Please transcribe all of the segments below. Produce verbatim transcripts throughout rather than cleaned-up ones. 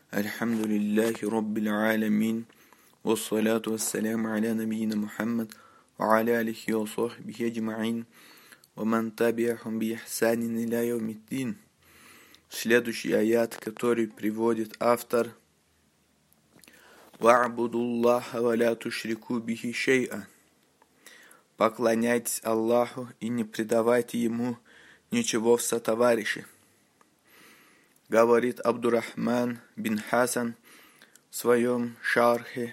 Альхамдулиллахи Раббил Алямин. Вассалату вассаляму аля набийина Мухаммад ва аля алихи ва сахбихи аджмаин ва ман табиахум би ихсанин иля яумиддин. Следующий аят, который приводит автор: «Ва'будуллаха ва ля тушрику бихи шей'a». Поклоняйтесь Аллаху и не предавайте Ему ничего в сотоварищи. Говорит Абдуррахман бин Хасан в своем шархе: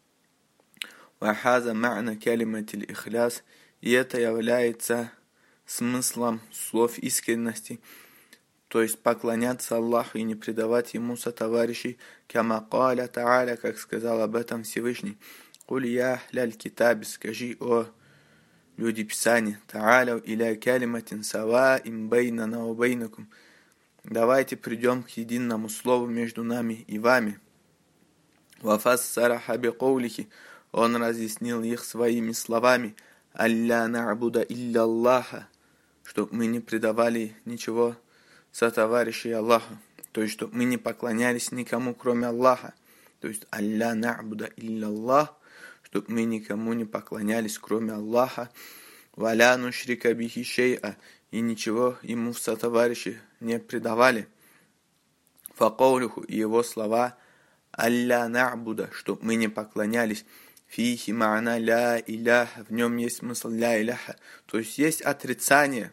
«Вахаза ма'на калиматиль ихляс». И это является смыслом слов искренности, то есть поклоняться Аллаху и не предавать Ему сотоварищей, кама каля та'аля, как сказал об этом Всевышний: «Куль я ахляль китаби», скажи, о люди Писания, та'аляу иля калиматин сава им бейнана ва бейнакум, давайте придем к единому слову между нами и вами. Вафассара хаби каулихи, он разъяснил их своими словами: «Алля на'буда илля Аллаха», чтобы мы не предавали ничего сотоварищей Аллаху, то есть чтобы мы не поклонялись никому, кроме Аллаха, то есть «Алля на'буда илля Аллах», чтобы мы никому не поклонялись, кроме Аллаха, «Валя нушрика бихи шей'a», и ничего Ему в сотоварищи не предавали. Факаулюху, и его слова «Алля на'буда», чтобы мы не поклонялись, «Фихи ма'на ля иляха», в нем есть смысл ля иляха, то есть есть отрицание.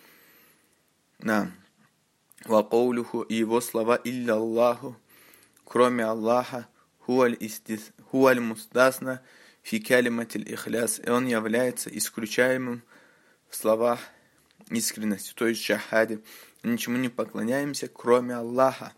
Да. Вакаулюху, и его слова «Илля Аллаху», кроме Аллаха, «Хуаль мустасна фи калиматиль ихляс», и он является исключаемым в словах искренности, то есть шахаде. Ничему не поклоняемся, кроме Аллаха.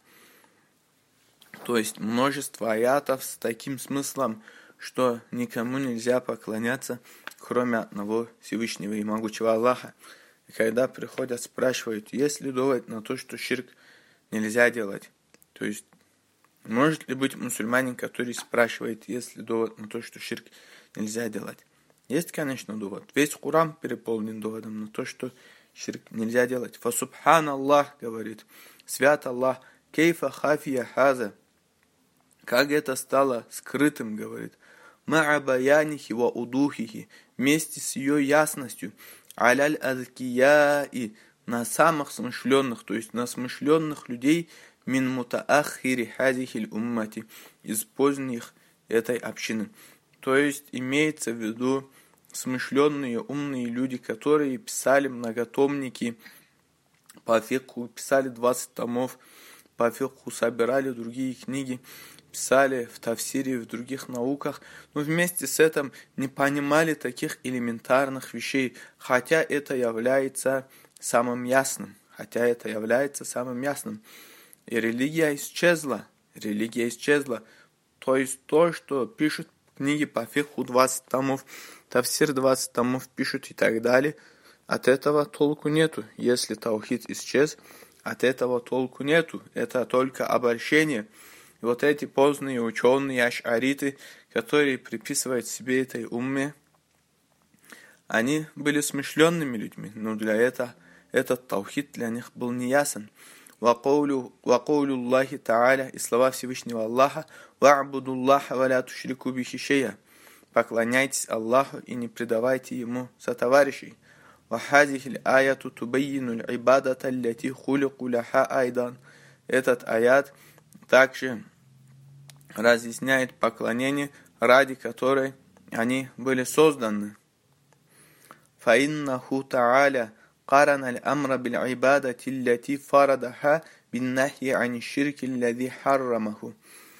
То есть множество аятов с таким смыслом, что никому нельзя поклоняться, кроме одного Всевышнего и могучего Аллаха. И когда приходят, спрашивают, есть ли довод на то, что ширк нельзя делать. То есть, может ли быть мусульманин, который спрашивает, есть ли довод на то, что ширк нельзя делать? Есть, конечно, довод. Весь Куран переполнен доводом на то, что ширк нельзя делать. Фасубхан Аллах, говорит, свят Аллах, кейфа хафия хаза, как это стало скрытым, говорит, ма'а баянихи ва удухихи, вместе с ее ясностью, аляль азкияи, на самых смышленных, то есть на смышленных людей, мин мутааххири хазихиль уммати, из поздних этой общины. То есть имеется в виду смышленные, умные люди, которые писали многотомники по фикху, писали двадцать томов по фикху, собирали другие книги, писали в тафсире, в других науках, но вместе с этим не понимали таких элементарных вещей, хотя это является самым ясным, хотя это является самым ясным. И религия исчезла, религия исчезла, то есть то, что пишут книги по фикху двадцать томов, тафсир двадцать томов пишут и так далее, от этого толку нету. Если таухид исчез, от этого толку нету, это только обольщение. И вот эти поздние ученые аш'ариты, которые приписывают себе этой умме, они были смышленными людьми, но для этого этот таухид для них был неясен. Вакаулю Аллахи та'аля, и слова Всевышнего Аллаха: «Ва'будуллаха ва ля тушрику бихи шей'a», поклоняйтесь Аллаху и не предавайте Ему сотоварищей. Вахазихиль аяту тубаййинуль ибадата аллати хулику ляха айдан. Этот аят также разъясняет поклонение, ради которой они были созданы. Фаиннаху та'аля قارن الأمر بالعبادة التي فرضها بالنهي عن الشرك الذي حرمه.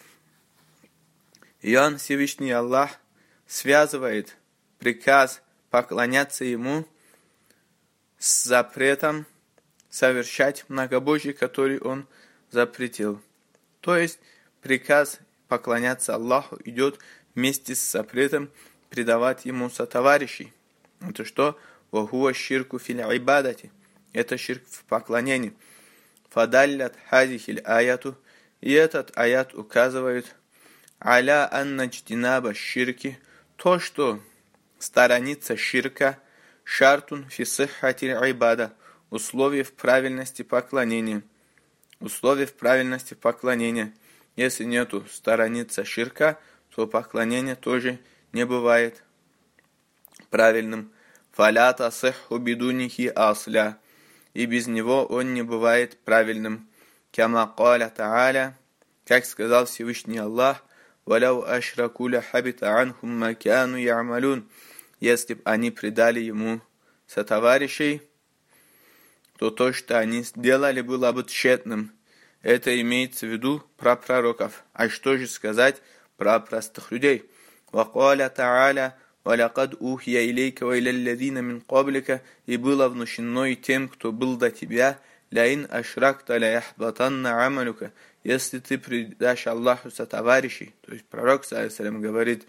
И он, Всевышний Аллах, связывает приказ поклоняться Ему с запретом совершать многобожие, который Он запретил. То есть приказ поклоняться Аллаху идет вместе с запретом предавать Ему сотоварищей. Это что? «Вахуа ширку фил ибадати», это ширк в поклонении. «Фадаллят хазихиль аяту», и этот аят указывает «аля анна джтинаба ширки», то, что сторониться ширка, шартун фи сиххатиль ибада, условие в правильности поклонения. Условие в правильности поклонения. Если нету сторониться ширка, то поклонение тоже не бывает правильным. Фаля тасихху бидунихи асля. И без него он не бывает правильным. Кама каля та'аля, как сказал Всевышний Аллах, валяу ашраку ля хабита анхум ма кяну я'малун. Если бы они предали ему сотоварищей, то то, что они сделали, было бы тщетным. Это имеется в виду про пророков. А что же сказать про простых людей? Вакаля та'аля, валякад ухия илейка ва иляллядина мин каблика, и было внушено и тем, кто был до тебя, ляин ашракта ля яхбатанна амалюка, если ты предашь Аллаху сотоварищей. То есть пророк, саллиллаху говорит,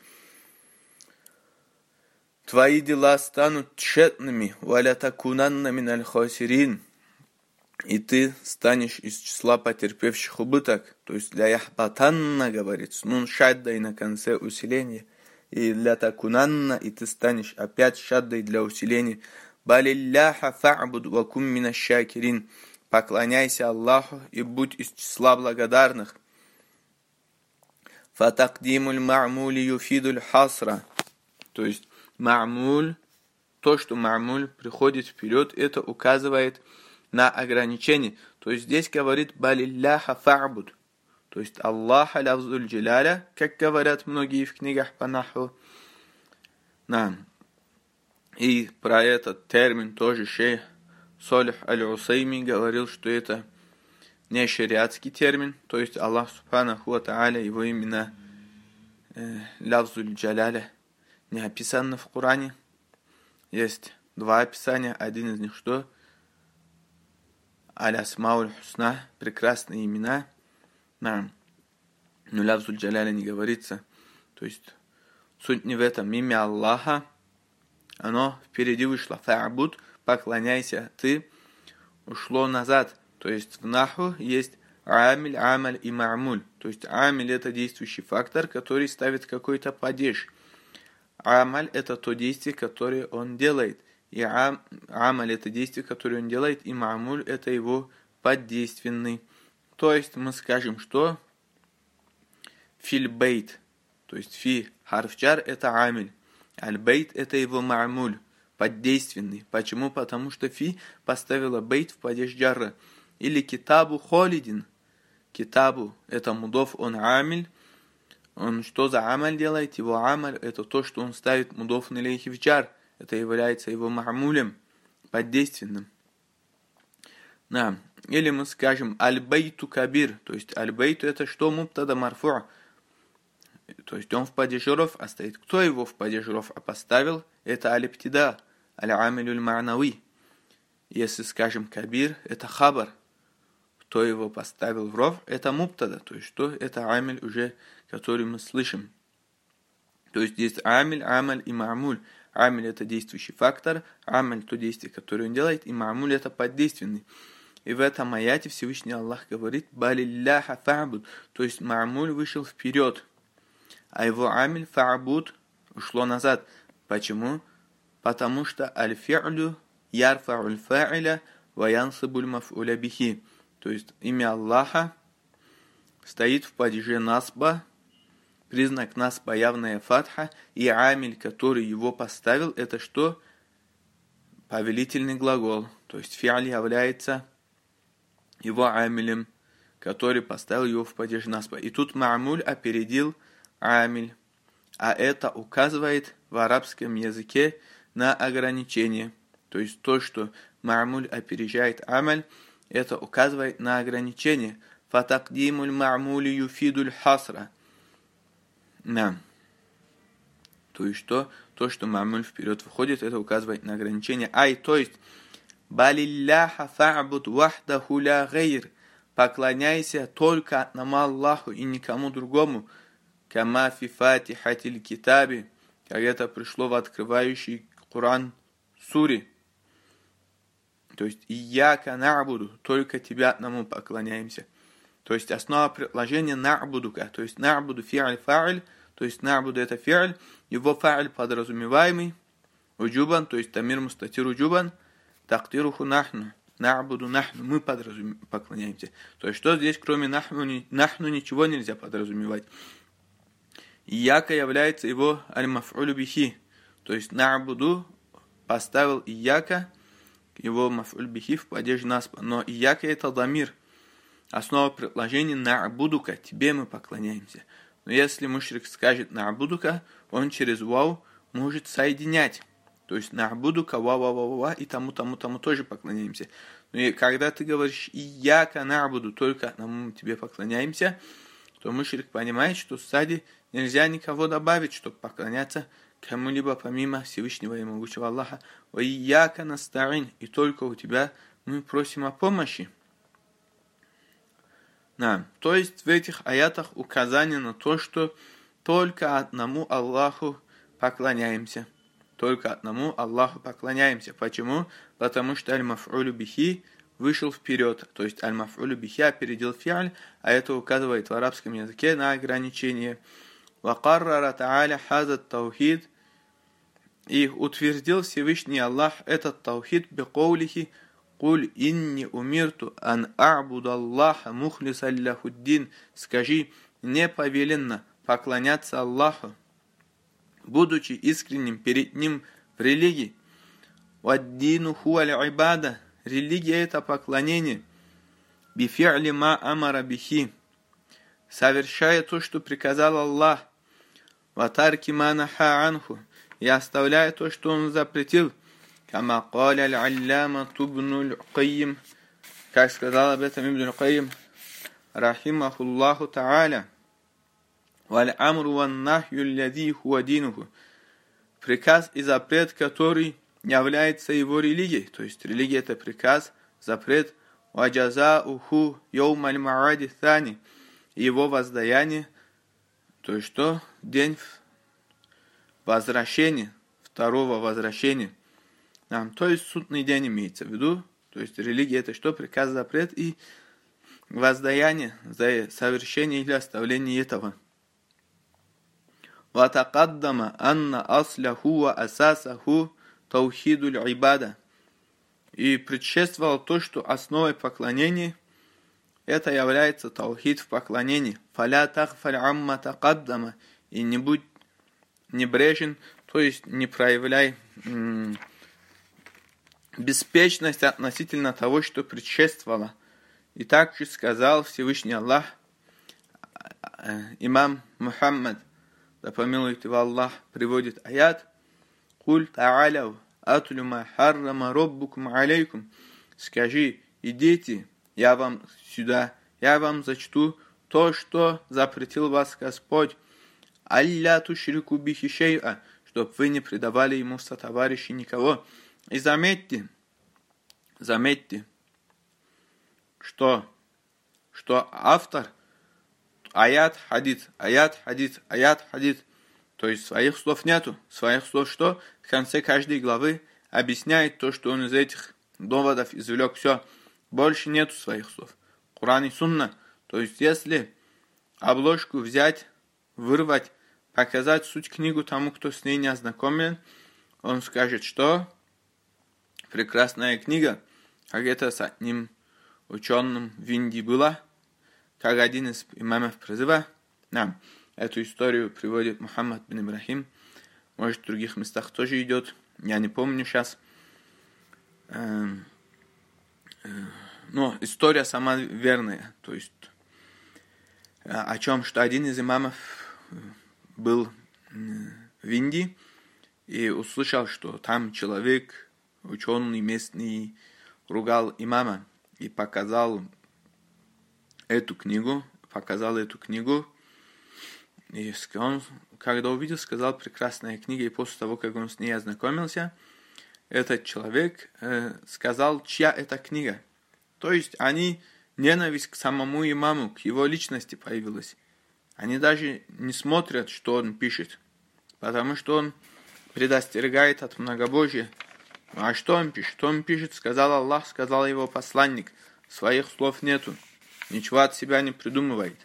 твои дела станут тщетными, валя такунанна мин аль-хасирин, и ты станешь из числа потерпевших убыток. То есть для яхбатанна говорится, нун шаддай на конце усиления, и для такунанна, и ты станешь опять шаддай для усиления. Балилляха фа'буд ва кум мина шакирин, поклоняйся Аллаху и будь из числа благодарных. Фатакдимуль ма'мули юфидуль хасра, то есть ма'муль, то, что ма'муль приходит вперед, это указывает на ограничение. То есть здесь говорит балилляха фа'буд, то есть Аллаха лавзуль джаляля, как говорят многие в книгах по нахву. Да. И про этот термин тоже шейх Салих аль-Усайми говорил, что это не шариатский термин, то есть Аллах субханаху ва тааля, его имена э, лавзуль джаляля не описано в Коране. Есть два описания, один из них что? Аль-Асмауль Хусна, прекрасные имена. Да. Но лавзуль джаляля не говорится. То есть суть не в этом. Имя Аллаха, оно впереди вышло. Фа'буд, поклоняйся, ты ушло назад. То есть в наху есть амиль, амаль и ма'муль. То есть амиль это действующий фактор, который ставит какой-то падеж. Амаль это то действие, которое он делает. И ам, амаль это действие, которое он делает, и ма'муль это его поддейственный. То есть мы скажем, что фильбейт, то есть фи харфчар это амиль, аль-бейт это его ма'муль, поддейственный. Почему? Потому что фи поставила бейт в падеж джарра. Или китабу холидин. Китабу это мудоф, он амиль. Он что за амаль делает? Его амаль это то, что он ставит мудоф на лейхи в джар. Это является его ма'мулем, поддейственным. Да. Или мы скажем аль-бейту кабир. То есть аль-бейту это что? Мубтада марфу'. То есть он в падеже роф, а стоит. Кто его в падеже роф поставил? Это аль-иптида, аль-амилюль ма'науи. Если скажем кабир, это хабар. Кто его поставил в роф? Это мубтада. То есть что? Это амиль уже, который мы слышим. То есть здесь амиль, амаль и ма'муль. Амиль это действующий фактор, амаль то действие, которое он делает, и ма'муль это поддейственный. И в этом аяте Всевышний Аллах говорит балилляха фа'буд, то есть ма'муль вышел вперед, а его амиль фа'буд ушло назад. Почему? Потому что аль-фи'лю ярфа'уль фа'iля ва янсибуль маф'уля бихи. То есть имя Аллаха стоит в падеже насба, признак насба явная фатха, и амиль, который его поставил, это что? Повелительный глагол. То есть фи'аль является его амилем, который поставил его в падеж насба. И тут ма'муль опередил амиль. А это указывает в арабском языке на ограничение. То есть то, что ма'муль опережает амаль, это указывает на ограничение. Фатакдимуль ма'мули юфидуль хасра. Да. То есть что? То, что ма'муль вперед выходит, это указывает на ограничение. Ай, то есть балилляха фа'буд вахдаху ля гайр. Поклоняйся только одному Аллаху и никому другому. Кама фи фатихатиль китаби, как это пришло в открывающий Коран суре. То есть ияка на'буду, только тебя одному поклоняемся. То есть основа предложения на'будука, то есть на'буду фи'аль фа'иль, то есть на'буду это фи'аль, его фа'иль подразумеваемый, уджубан, то есть тамир мустатир уджубан, тактируху нахну, На'буду нахну, мы подразум... поклоняемся. То есть, что здесь, кроме нахну, нахну ничего нельзя подразумевать. Ияка является его аль-маф'улю бихи. То есть, на'буду поставил ияка, его маф'уль бихи в падеж наспа. Но ияка это дамир. Основа предложения на'будука, тебе мы поклоняемся. Но если мушрик скажет на'будука, он через вау может соединять. То есть на'будука, ва-ва-ва-ва, и тому-тому-тому тоже поклоняемся. Но и когда ты говоришь ияка на'буду, только одному мы тебе поклоняемся, то мушрик понимает, что сзади нельзя никого добавить, чтобы поклоняться кому-либо помимо Всевышнего и Могучего Аллаха. Ва ияка наста'ин, и только у тебя мы просим о помощи. Да. То есть в этих аятах указание на то, что только одному Аллаху поклоняемся. Только одному Аллаху поклоняемся. Почему? Потому что аль-маф'улю бихи вышел вперед. То есть аль-маф'улю бихи опередил фи'аль, а это указывает в арабском языке на ограничение. Вакаррара та'аля хазат таухид. И утвердил Всевышний Аллах этот таухид бикаулихи «Куль инни умирту ан а'буду Аллаха мухлисан ляхуддин». Скажи, не повелено поклоняться Аллаху, будучи искренним перед Ним в религии. «Ваддину хуаль ибада». Религия – это поклонение. «Бифи'ли ма амара бихи». Совершая то, что приказал Аллах. «Ватарки ма наха анху». И оставляя то, что Он запретил. «Кама каля аль-алляма тубну аль-Кайим». Как сказал об этом Ибн аль-Кайим, рахимахуллаху та'аля. «Валь-амру ван-нахью аллади хуа динуху». Приказ и запрет, который является его религией. То есть религия – это приказ, запрет. «Ваджазауху йоумаль маади thani». Его воздаяние, то есть что? День возвращения, второго возвращения. Да, то есть судный день имеется в виду. То есть религия – это что? Приказ, запрет и воздаяние за совершение или оставление этого. وَتَقَدَّمَ أَنَّ أَصْلَهُ وَأَسَاسَهُ تَوْحِيدُ الْعِبَادَةِ. И предшествовало то, что основой поклонения это является таухид в поклонении. «Фаля тахфаль амма тақаддама». И не будь небрежен, то есть не проявляй м- беспечность относительно того, что предшествовало. И также сказал Всевышний Аллах, имам Мухаммад, да помилует его Аллах, приводит аят: «Куль та'аляв атлю ма харрама роббукум алейкум». Скажи, идите, я вам сюда, я вам зачту то, что запретил вас Господь. «Алля тушрику бихи шей'a», чтоб вы не предавали ему сотоварищей никого. И заметьте, заметьте, что, что автор аят, хадис, аят, хадис, аят, хадис. То есть своих слов нету. Своих слов что? В конце каждой главы объясняет то, что он из этих доводов извлек. Все. Больше нету своих слов. Куран и Сунна. То есть если обложку взять, вырвать, показать суть книгу тому, кто с ней не ознакомлен, он скажет, что прекрасная книга, как это с одним ученым в Индии было, как один из имамов призыва. Да, эту историю приводит Мухаммад бин Ибрахим. Может, в других местах тоже идет. Я не помню сейчас. Но история сама верная. То есть о чем, что один из имамов был в Индии и услышал, что там человек, ученый местный, ругал имама и показал эту книгу, показал эту книгу, и он, когда увидел, сказал: прекрасная книга, и после того, как он с ней ознакомился, этот человек э, сказал, чья это книга. То есть они, ненависть к самому имаму, к его личности появилась. Они даже не смотрят, что он пишет, потому что он предостерегает от многобожия. А что он пишет? Что он пишет? Сказал Аллах, сказал его посланник. Своих слов нету. Ничего от себя не придумывает.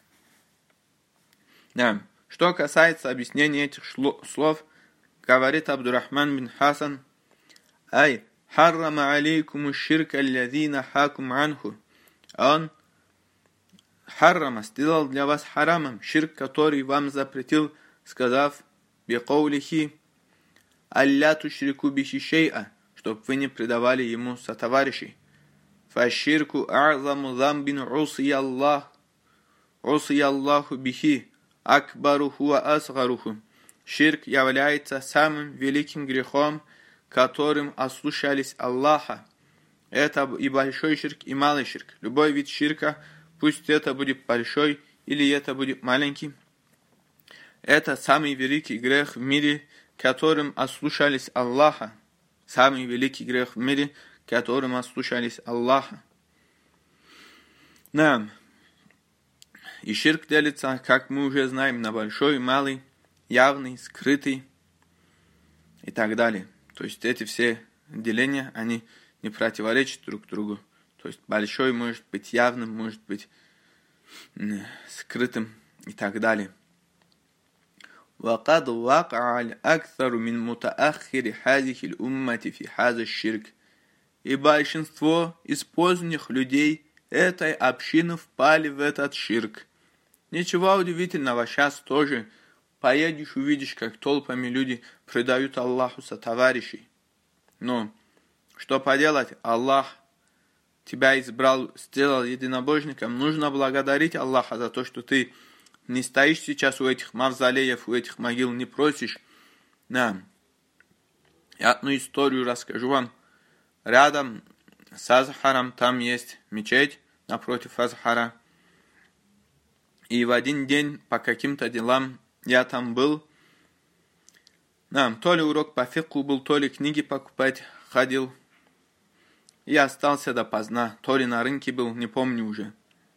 Да. Что касается объяснения этих слов, говорит Абдурахман бин Хасан: «Ай, харрама алейкуму ширка аллазина хакум анху. Он харрама сделал для вас харамом ширк, который вам запретил, сказав бикаулихи алля тушрику бихи шей'a, чтоб вы не предавали ему сотоварищей. Фаширку а'заму замбин усия Аллах, усия Аллаху бихи, акбаруху ва асгаруху. Ширк является самым великим грехом, которым ослушались Аллаха. Это и большой ширк, и малый ширк. Любой вид ширка, пусть это будет большой или это будет маленький, это самый великий грех в мире, которым ослушались Аллаха. Самый великий грех в мире, которым ослушались Аллаха. Да. И ширк делится, как мы уже знаем, на большой, малый, явный, скрытый и так далее. То есть эти все деления, они не противоречат друг другу. То есть большой может быть явным, может быть скрытым и так далее. وقد وقع الأكثر من متأخر هذه الأمة في هذا الشرك. И большинство из поздних людей этой общины впали в этот ширк. Ничего удивительного, сейчас тоже поедешь, увидишь, как толпами люди предают Аллаху сотоварищей. Но что поделать, Аллах тебя избрал, сделал единобожником. Нужно благодарить Аллаха за то, что ты не стоишь сейчас у этих мавзолеев, у этих могил, не просишь. Да. Я одну историю расскажу вам. Рядом с Азхаром там есть мечеть, напротив Азхара. И в один день по каким-то делам я там был. Да, то ли урок по фикху был, то ли книги покупать ходил. И остался допоздна. То ли на рынке был, не помню уже.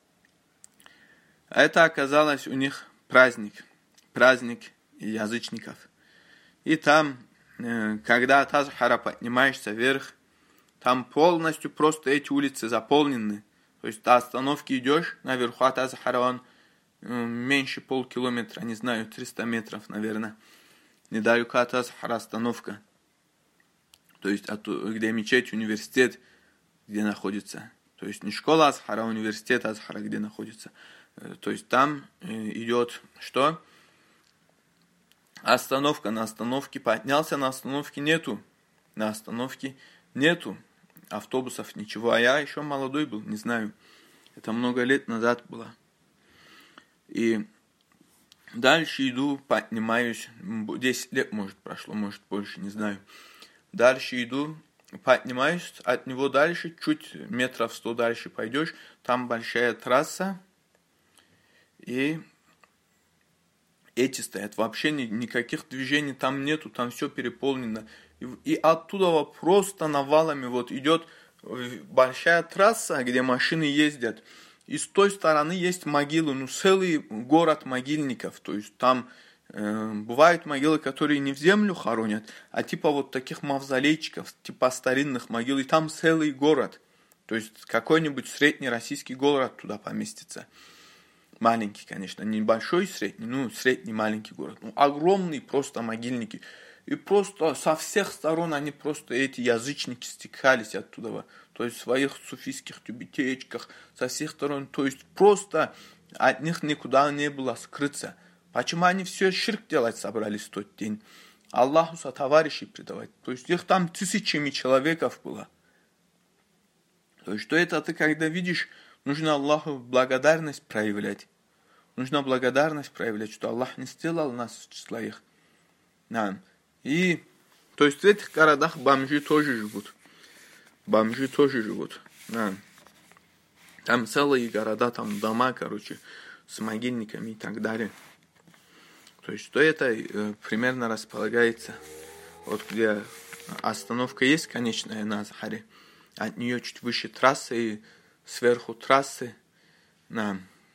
Это оказалось у них праздник. Праздник язычников. И там, когда от Азхара поднимаешься вверх, там полностью просто эти улицы заполнены. То есть до остановки идешь, наверху от Азхара он меньше полкилометра, не знаю, триста метров, наверное. Недалеко от Азхара остановка. То есть, от, где мечеть, университет, где находится. То есть, не школа Азхара, а университет Азхара, где находится. То есть, там идет что? Остановка. На остановке поднялся, на остановке нету. На остановке нету автобусов, ничего. А я еще молодой был, не знаю. Это много лет назад было. И дальше иду, поднимаюсь. десять лет, может, прошло, может, больше, не знаю. Дальше иду, поднимаюсь. От него дальше, чуть метров сто дальше пойдешь. Там большая трасса. И эти стоят. Вообще ни, никаких движений там нету. Там все переполнено. И, и оттуда просто навалами вот идет большая трасса, где машины ездят. И с той стороны есть могилы, ну целый город могильников. То есть там э, бывают могилы, которые не в землю хоронят, а типа вот таких мавзолейчиков, типа старинных могил. И там целый город. То есть какой-нибудь средний российский город туда поместится. Маленький, конечно, не большой средний, ну средний маленький город. Ну, огромные просто могильники. И просто со всех сторон они просто, эти язычники, стекались оттуда. То есть в своих суфийских тюбетеечках со всех сторон. То есть просто от них никуда не было скрыться. Почему они все ширк делать собрались в тот день? Аллаху сотоварищей предавать. То есть их там тысячами человеков было. То есть что это ты когда видишь, нужно Аллаху благодарность проявлять. Нужно благодарность проявлять, что Аллах не сделал нас в число их. Да. И, то есть в этих городах бомжи тоже живут. Бомжи тоже живут. Да. Там целые города, там дома, короче, с могильниками и так далее. То есть, что это э, примерно располагается, вот где остановка есть конечная на Азхаре, от нее чуть выше трассы и сверху трассы, да.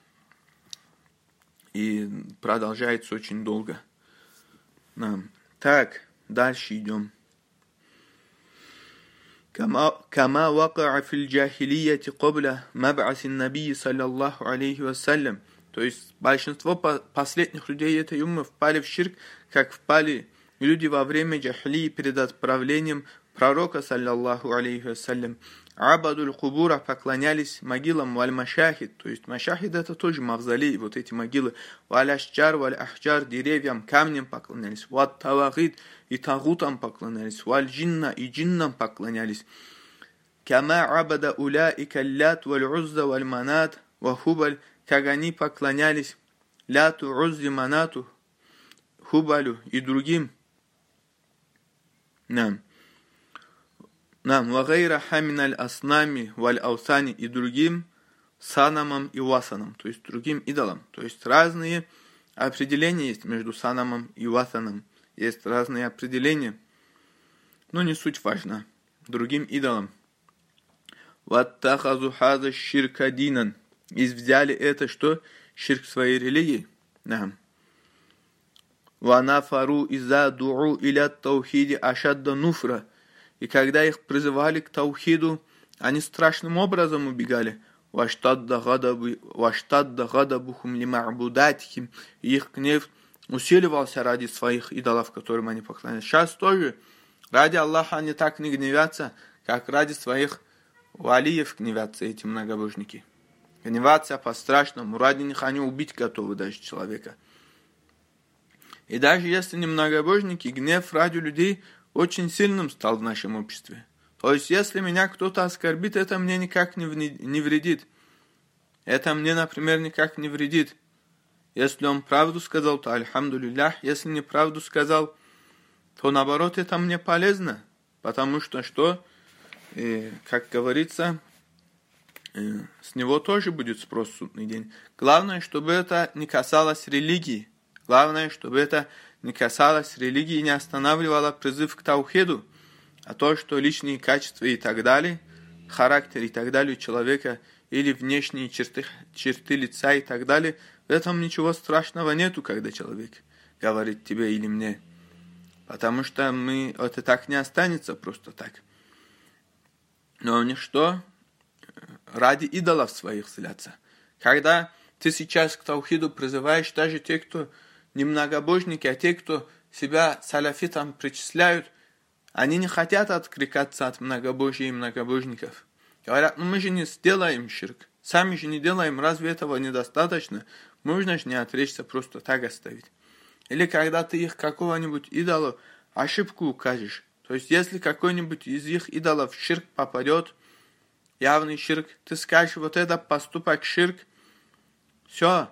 И продолжается очень долго. Да. Так, дальше идем. كما وقع في الجاهلية قبل مبعث النبي صلى الله عليه وسلم. То есть большинство последних людей этой уммы впали в ширк, как впали люди во время джахилии перед отправлением пророка, саллаллаху алейхи вассалям. Абадуль кубура, поклонялись могилам, валь машахид, то есть машахид это тоже мавзолей, вот эти могилы, валь ашчар, валь ахчар, деревьям, камням поклонялись, ват тавагид, и тагутам поклонялись, валь джинна, и джиннам поклонялись. Кама абада уля и каллят, валь узза, валь манат, вахубаль, как они поклонялись ляту, уззи, манату, хубалю и другим. Нам. Нам вагайра хаминаль аснами валь аусани и другим санамам и васанам, то есть другим идолам. То есть разные определения есть между санамом и васаном. Есть разные определения, но не суть важна. Другим идолам. Ваттахазу хаза ширка динан. И взяли это, что? Ширк своей религии. Нам. Ванафару иза дуу иля таухиди ашадда нуфра. И когда их призывали к таухиду, они страшным образом убегали. Ваштадда гадабухум лима'будатихим. И их гнев усиливался ради своих идолов, которым они поклонялись. Сейчас тоже ради Аллаха они так не гневятся, как ради своих валиев гневятся эти многобожники. Гневаться по-страшному, ради них они убить готовы даже человека. И даже если не многобожники, гнев ради людей очень сильным стал в нашем обществе. То есть, если меня кто-то оскорбит, это мне никак не вредит. Это мне, например, никак не вредит. Если он правду сказал, то альхамдулиллях. Если неправду сказал, то наоборот, это мне полезно. Потому что, что э, как говорится, э, с него тоже будет спрос в судный день. Главное, чтобы это не касалось религии. Главное, чтобы это не касалось религии и не останавливало призыв к таухиду, а то, что личные качества и так далее, характер и так далее у человека, или внешние черты, черты лица и так далее, в этом ничего страшного нету, когда человек говорит тебе или мне. Потому что мы, это так не останется просто так. Но ничто ради идолов своих злятся. Когда ты сейчас к таухиду призываешь, даже те, кто не многобожники, а те, кто себя салафитам причисляют, они не хотят откликаться от многобожия и многобожников. Говорят, ну мы же не сделаем ширк, сами же не делаем, разве этого недостаточно? Можно же не отречься, просто так оставить. Или когда ты их какого-нибудь идола ошибку укажешь, то есть если какой-нибудь из их идолов в ширк попадет, явный ширк, ты скажешь, вот это поступок ширк, все.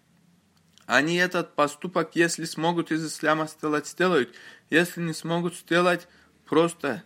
Они этот поступок, если смогут из ислама сделать, сделают. Если не смогут сделать, просто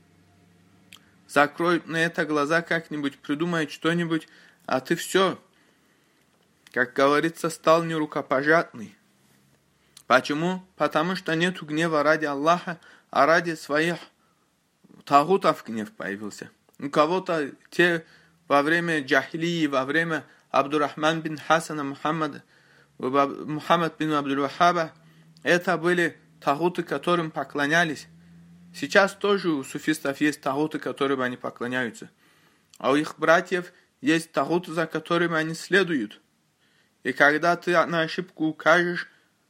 закроют на это глаза как-нибудь, придумают что-нибудь, а ты все, как говорится, стал нерукопожатный. Почему? Потому что нету гнева ради Аллаха, а ради своих тагутов гнев появился. У кого-то те во время джахилии, во время Абдурахман бин Хасана Мухаммада, Мухаммад бин Абдул-Вахаба, это были тагуты, которым поклонялись. Сейчас тоже у суфистов есть тагуты, которым они поклоняются. А у их братьев есть тагуты, за которыми они следуют. И когда ты на ошибку укажешь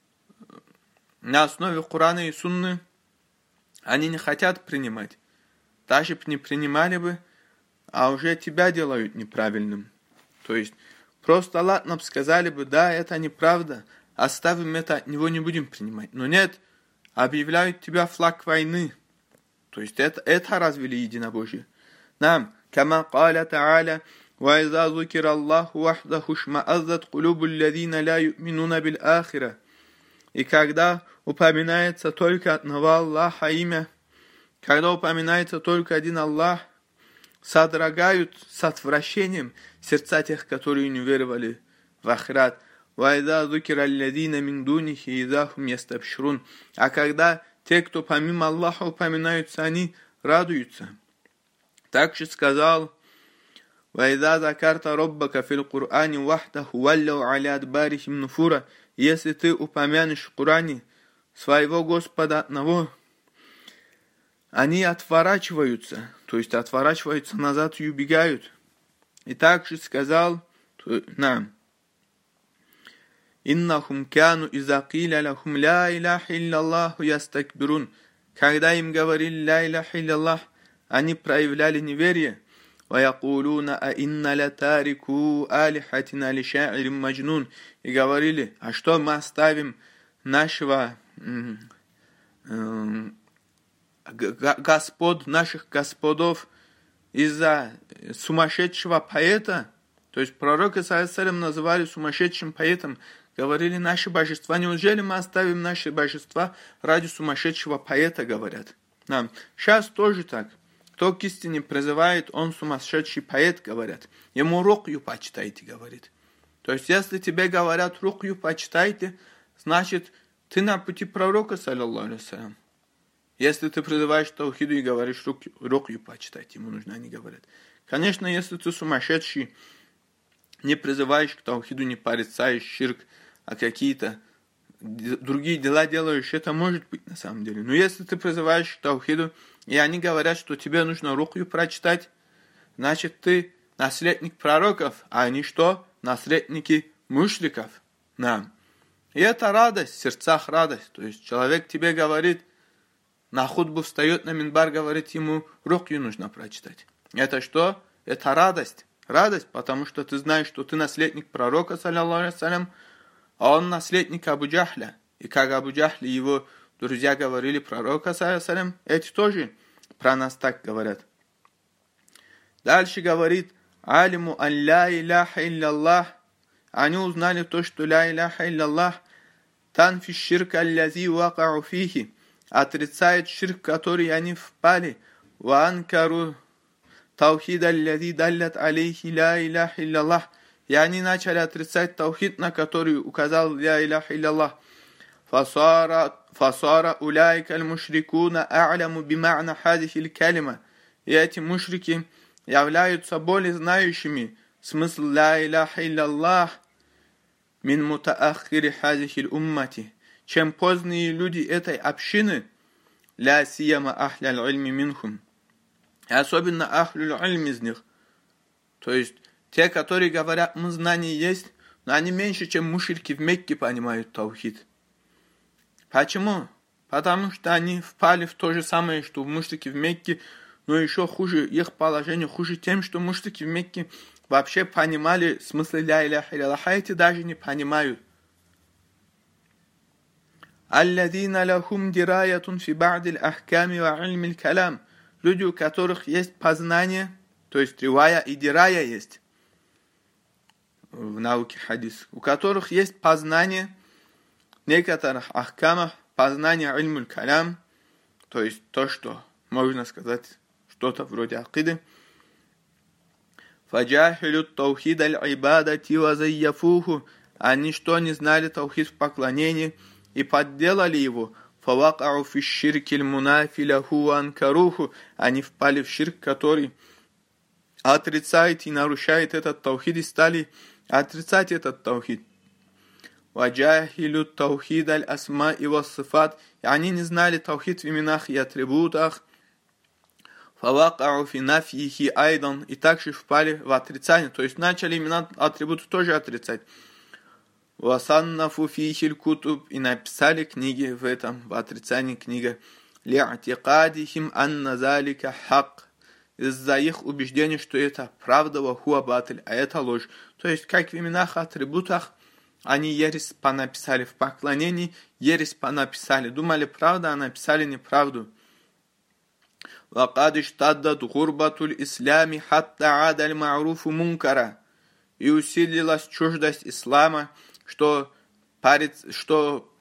на основе Корана и Сунны, они не хотят принимать. Даже бы не принимали бы, а уже тебя делают неправильным. То есть, просто ладно бы сказали бы, да, это неправда, оставим это, от него не будем принимать. Но нет, объявляют тебя флаг войны. То есть, это, это развили единобожие. Нам, кама каля та'аля, وَإِذَا ذُكِرَ اللَّهُ وَحْدَهُ اشْمَأَزَّتْ قُلُوبُ الَّذِينَ لَا يُؤْمِنُونَ بِالْآخِرَةِ. И когда упоминается только одного Аллаха имя, когда упоминается только один Аллах, содрогают с отвращением сердца тех, которые не веровали в ахират. وَإِذَا ذُكِرَ الَّذِينَ مِنْ دُونِهِ إِذَا هُمْ يَسْتَبْشِرُونَ. А когда те, кто помимо Аллаха упоминаются, они радуются. Также сказал: وَإِذَا ذَكَرْتَ رَبَّكَ فِي الْقُرْآنِ وَحْدَهُ وَلَّوْا عَلَى أَدْبَارِهِمْ نُفُورًا. Если ты упомянешь в Коране своего Господа одного, они отворачиваются, то есть отворачиваются назад и убегают. И также сказал нам: «Иннахум кяну иза киля лахум ла иляха илляллаху ястакбирун». Когда им говорили «Ля иляха илля-Аллах», они проявляли неверие. وَيَقُولُونَ أَإِنَّ لَتَارِكُوا آلِهَتِنَا لِشَاعِرٍ مَجْنُونٍ. И говорили, а что мы оставим нашего господ, наших господов из-за сумасшедшего поэта? То есть пророка саллаллаху называли сумасшедшим поэтом. Говорили, наши божества, неужели мы оставим наши божества ради сумасшедшего поэта, говорят. Нам. Сейчас тоже так. Кто к истине призывает, он сумасшедший поэт, говорят. Ему рукью почитайте, говорит. То есть, если тебе говорят рукью почитайте, значит, ты на пути пророка, саллаллаху алейхи вассалям. Если ты призываешь таухиду и говоришь рукью почитайте, ему нужно, они говорят. Конечно, если ты сумасшедший, не призываешь к таухиду, не порицаешь ширк, а какие-то другие дела делаешь, это может быть на самом деле. Но если ты призываешь к таухиду, и они говорят, что тебе нужно рукью прочитать, значит, ты наследник пророков, а они что? Наследники мушриков. Да. И это радость, в сердцах радость. То есть человек тебе говорит, на хутбу встает на минбар, говорит, ему рукью нужно прочитать. Это что? Это радость. Радость, потому что ты знаешь, что ты наследник пророка, саллаллаху алейхи вассалям, а он наследник Абу Джахля. И как Абу Джахля и его друзья говорили пророка, саллаллаху алейхи вассалям, эти тоже про нас так говорят. Дальше говорит, алиму ан ля иляха илля-Аллах. Они узнали то, что ля иляха илля-Аллах, танфи ширк аллази вакау фихи, отрицает ширк, который они впали, ва анкару таухид аллази даллят алейхи ля иляха илля-Аллах. И они начали отрицать таухид, на который указал ля иляха илля-Аллах. Фасара фасара уляйка аль-мушрикуна а'ляму бима'на хадихи аль-калима. И эти мушрики являются более знающими смысл ля иляха илля-Аллах мин мутааххири хадихи аль-уммати, чем поздние люди этой общины, ля сияма ахля аль-ильми минхум. И особенно ахлю аль-ильми из них. То есть те, которые говорят, мы знания есть, но они меньше, чем мушрики в Мекке понимают таухид. Почему? Потому что они впали в то же самое, что мушрики в Мекке, но еще хуже, их положение хуже тем, что мушрики в Мекке вообще понимали смысл ля иляха илля-Аллах, а эти даже не понимают. Алладина лахум дираятун фи ба'дил ахками ва ильмил калам. Люди, у которых есть познание, то есть ривая и дирая есть в науке хадис, у которых есть познание некоторых ахкамах, познание ильмуль калям, то есть то, что можно сказать, что-то вроде акиды. Фаджахилю таухид аль-ибадати ва зайяфуху. Они что, не знали таухид в поклонении и подделали его. Фавакау фи ширки аль-мунафи лаху ва анкаруху. Они впали в ширк, который отрицает и нарушает этот таухид, и стали отрицать этот таухид. Ваджахилю таухид аль-асма и ва-сифат. И они не знали таухид в именах и атрибутах. Фавакау фи нафьихи айдан. И также впали в отрицание. То есть начали имена атрибуты тоже отрицать. Васаннафу фихиль кутуб. И написали книги в этом, в отрицании книга. Ли'атикадихим анна залика хак. Из-за их убеждения, что это правда, вахуа батль, а это ложь. То есть, как в именах, атрибутах, они ересь понаписали в поклонении, ересь понаписали. Думали правда, а написали неправду. وَقَدْ اشْتَدَّتْ غُرْبَةُ الْإِسْلَامِ حَتَّى عَادَ الْمَعْرُوفُ مُنْكَرًا. И усилилась чуждость ислама, что, парец, что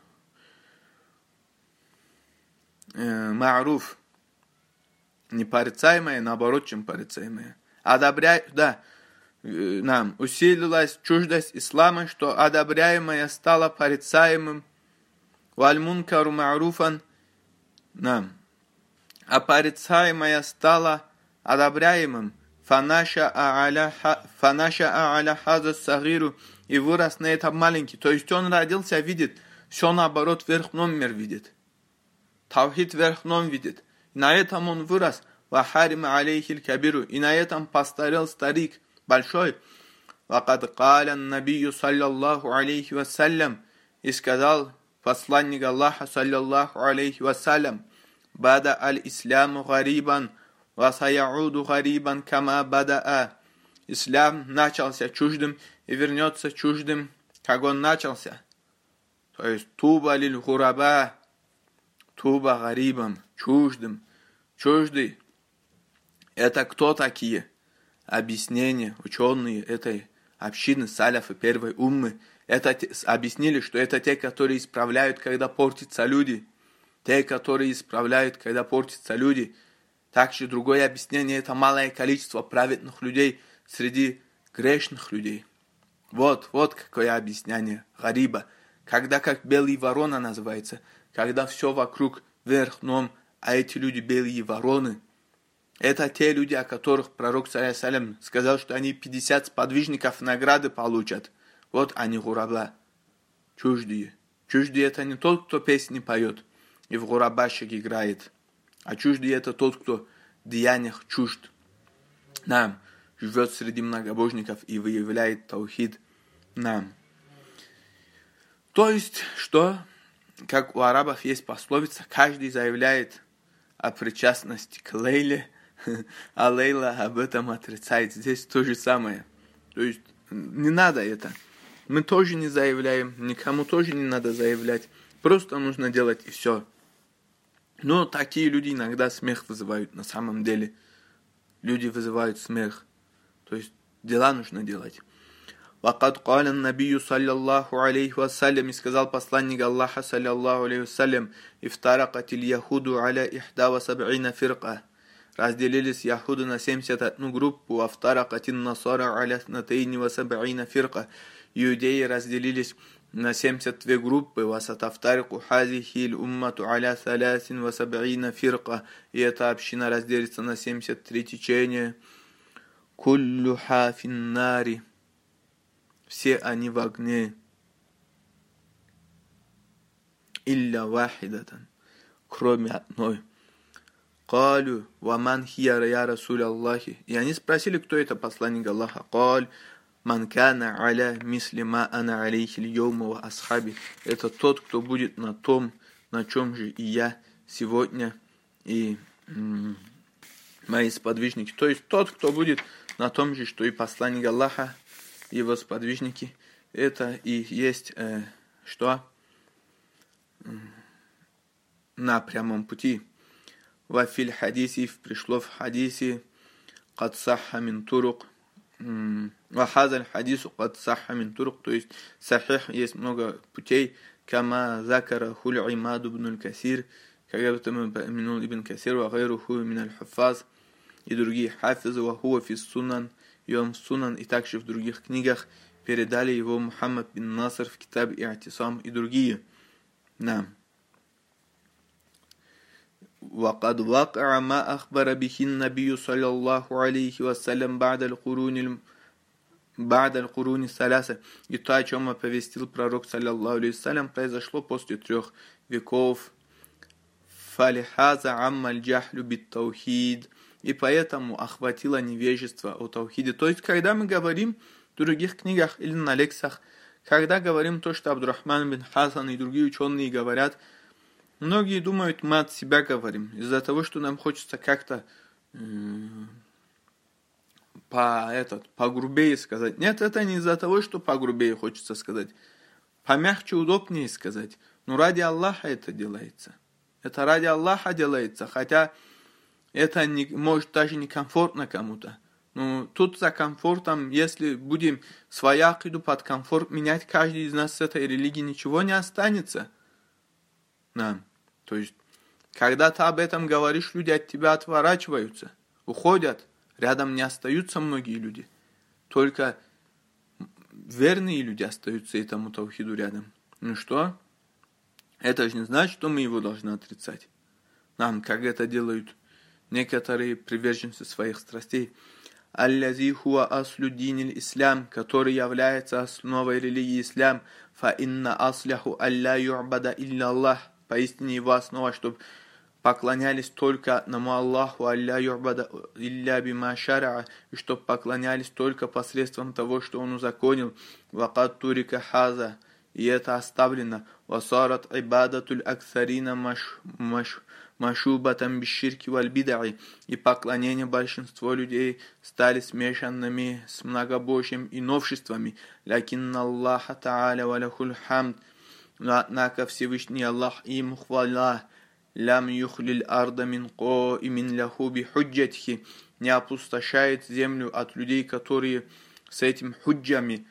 э, ма'руф, не порицаемое, наоборот, чем порицаемое. Одобряй, да, э, нам усилилась чуждость ислама, что одобряемое стало порицаемым. وَالْمُنْكَرُ مَعْرُوفًا нам. А порицаемое стало одобряемым. Фанаша а'аля хаза сагиру. И вырос на этом маленький. То есть он родился, видит, все наоборот вверх номер видит. Таухид вверх номер видит. И на этом он вырос. Вахарима алейхиль кабиру. И на этом постарел старик большой. Вакад калян набию саллаллаху алейхи вассалям. И сказал посланник Аллаха саллаллаху алейхи вассалям. бада аль-исляму гарибан, ва саяуду гарибан кама бадаа. Ислам начался чуждым и вернется чуждым, как он начался. То есть туба лиль хураба, туба гарибан, чуждым, чуждый. Это кто такие? Объяснение ученые этой общины саляфы первой уммы. Это объяснили, что это те, которые исправляют, когда портятся люди. Те, которые исправляют, когда портятся люди. Также другое объяснение – это малое количество праведных людей среди грешных людей. Вот, вот какое объяснение гариба. Когда как белый ворона называется, когда все вокруг вверх дном, а эти люди белые вороны. Это те люди, о которых пророк салям сказал, что они пятьдесят сподвижников награды получат. Вот они гураба, чуждые. Чуждые это не тот, кто песни поет и в гурабащик играет, а чуждые это тот, кто в деяниях чужд. Нам живет среди многобожников и выявляет таухид нам. То есть, что, как у арабов есть пословица, каждый заявляет о причастности к Лейле, а Лейла об этом отрицает. Здесь то же самое. То есть, не надо это. Мы тоже не заявляем, никому тоже не надо заявлять. Просто нужно делать и все. Но такие люди иногда смех вызывают на самом деле. Люди вызывают смех. То есть, дела нужно делать. وَقَدْ قَالَ النَّبِيُّ صَلَّى اللَّهُ عَلَيْهِ وَسَلَّمَ, и сказал посланник Аллаха, саллаллаху алейхи вассалям, «Ифтаракат иль-яхуду аля ихда ва саб'ина фирка». Разделились яхуды на семьдесят одну группу, а втаракатин насара аля снатейни ва саб'ина фирка. Иудеи разделились на семьдесят две группы, ва сатафтарику хазихи иль-уммату аля салясин ва саб'ина фирка. И эта община разделится на семьдесят три течения. Куллю хафин нари. Все они в огне. Илля вахидатан. Кроме одной. Калю ваман хия я расуль Аллахи. И они спросили, кто это посланник Аллаха. Каль ман кана аля мислима ана алейхи льёма ва асхаби. Это тот, кто будет на том, на чем же и я сегодня, и м- мои сподвижники. То есть тот, кто будет на том же, что и посланник Аллаха, его сподвижники. Это и есть э, что? На прямом пути. Вафиль хадиси, пришло в хадисе, кад сахха мин турук, вахазаль хадису кад сахха мин турук, то есть сахих, есть много путей, кама закара хуль имаду ибн аль-Касир, как это мы упомянул ибн Касир, ва гайруху мин аль-Хафаз, и другие хафизы, ва хуа фи сунан, и он в сунан, и также в других книгах передали его Мухаммад бин Наср в китаб И'тисам и другие нам. وقد وقع ما أخبر به النبي صلى الله عليه وسلم بعد القرون بعد القرون الثلاثة. И то, о чем оповестил пророк, саллаллаху алейхи вассалям, произошло после трех веков. فَلِحَازَ عَمَّ الْجَحْلُ بِالتَّوْحِيدِ. И поэтому охватило невежество о таухиде. То есть, когда мы говорим в других книгах или на лекциях, когда говорим то, что Абдурахман бин Хасан и другие ученые говорят, многие думают, мы от себя говорим, из-за того, что нам хочется как-то э, по, этот, погрубее сказать. Нет, это не из-за того, что погрубее хочется сказать. Помягче, удобнее сказать. Но ради Аллаха это делается. Это ради Аллаха делается, хотя это не, может даже не комфортно кому-то. Но тут за комфортом, если будем свою акиду под комфорт менять, каждый из нас с этой религии ничего не останется нам. То есть, когда ты об этом говоришь, люди от тебя отворачиваются, уходят. Рядом не остаются многие люди. Только верные люди остаются этому таухиду рядом. Ну что? Это же не значит, что мы его должны отрицать. Нам, как это делают некоторые приверженцы своих страстей. Аллази хуа аслю диниль ислам, который является основой религии ислам. Фа инна асляху алля ю'бада илля Аллах. Поистине его основа, чтобы поклонялись только одному Аллаху, алля ю'бада илля бима шара'a, и чтобы поклонялись только посредством того, что он узаконил. Вакад турика хаза, и это оставлено. Васарат ибадатуль аксарина маш маш машубатам биширки валь бидаи, и поклонение большинства людей стали смешанными с многобожием и новшествами. Лякинна Аллаха Та'аля валяхуль хамд, но однако Всевышний Аллах ему хвала, лям юхлиль арда мин ко и мин ляху би худжатхи, не опустошает землю от людей, которые с этим худжами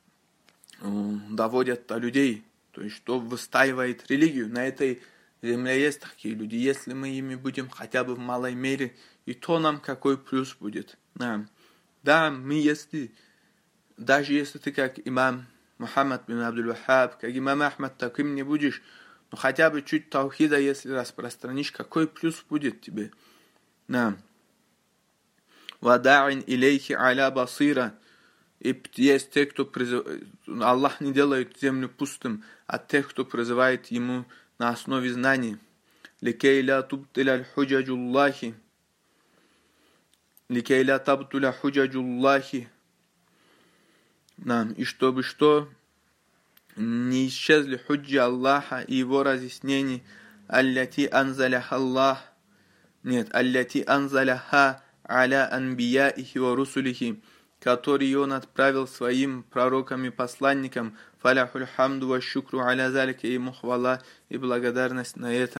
доводят до людей, то есть что выстаивает религию. На этой земле есть такие люди. Если мы ими будем хотя бы в малой мере, и то нам какой плюс будет. Да, да мы если, даже если ты как имам Мухаммад бин Абдул-Ваххаб, как имам Ахмад, таким не будешь, но хотя бы чуть таухида, если распространишь, какой плюс будет тебе. Да. Вада'ин илейхи аля басира. И есть те, кто призывает, Аллах не делает землю пустым, а тех, кто призывает ему на основе знаний. Ликей ля тубтиля худжаджуллахи. Ликей ля табтуля худжаджуллахи. И чтобы что, не исчезли худжи Аллаха и его разъяснений. Алляти анзаляха Аллах. Нет, алляти анзаляха аля анбияихи ва русулихи, который он отправил своим пророкам и посланникам. Фаляхуль хамду ва шукру аля залика, ему хвала и благодарность на это.